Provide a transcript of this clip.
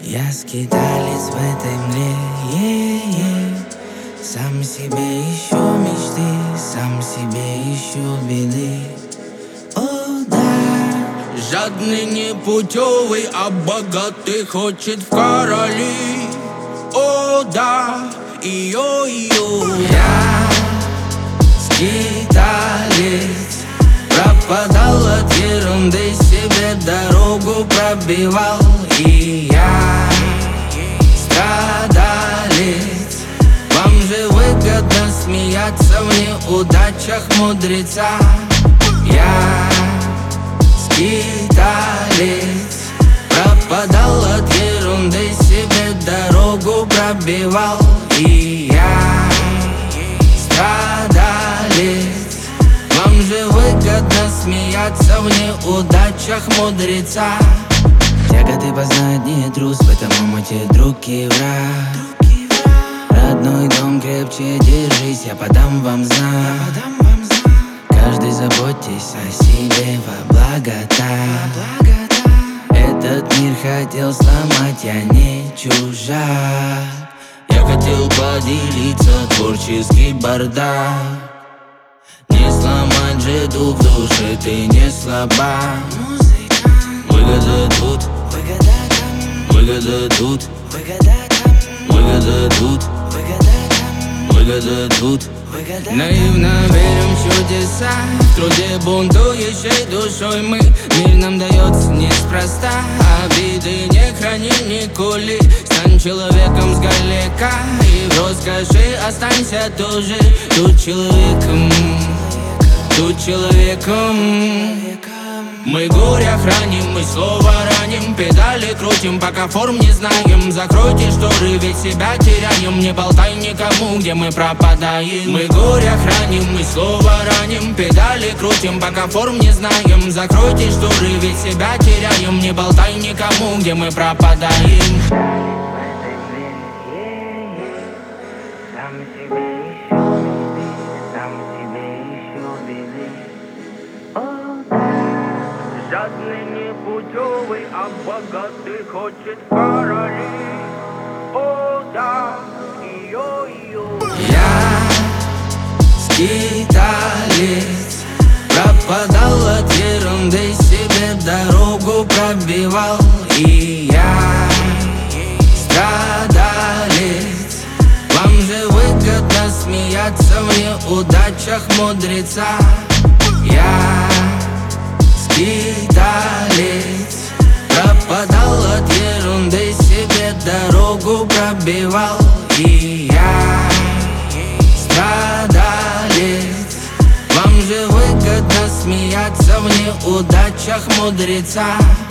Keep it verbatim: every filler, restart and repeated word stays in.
Я скиталец в этой мгле, е-е. Сам себе ищу мечты, сам себе ищу беды. О, да. Жадный, непутевый, а богатый хочет в короли. О, да, йо-йо. Я скиталец, пропадал от ерунды, себе дорогу пробивал. И я страдалец, вам же выгодно смеяться в неудачах мудреца. Я скиталец, пропадал от ерунды, себе дорогу пробивал. И я страдалец, вам же выгодно смеяться в неудачах мудреца. Тяготы познать не трус, в этом омуте друг и враг. Родной дом крепче держись, я подам вам знак. Каждый заботьтесь о себе во благота. Этот мир хотел сломать, я не чужак. Я хотел поделиться, творческий бардак. Не сломать же дух в душе, ты не слаба. Выгода тут, Выгода там, выгода тут, выгода там, выгода тут, выгода там, выгода тут. выгода. Наивно верим в чудеса, в труде бунтующей душой мы. Мир нам дается неспроста, обиды не храни, не кули. Стань человеком сгалека, и в роскоши останься тоже. Тут человеком, тут человеком. Мы горе храним, мы слово раним, педали крутим, пока форм не знаем. Закройте шторы, ведь себя теряем, не болтай никому, где мы пропадаем. Мы горе храним, мы слово раним, педали крутим, пока форм не знаем. Закройте шторы, ведь себя теряем, не болтай никому, где мы пропадаем. Сам себе ищу мечты, сам себе ищу беды. О, да. Жадный, непутевый, а богатый хочет в короли. О, да, йо-йо. Я скиталец, пропадал от ерунды, себе дорогу пробивал. И я страдалец, вам же выгодно смеяться в неудачах мудреца. Я скиталец, пропадал от ерунды, себе дорогу пробивал. И я страдалец, вам же выгодно смеяться в неудачах мудреца.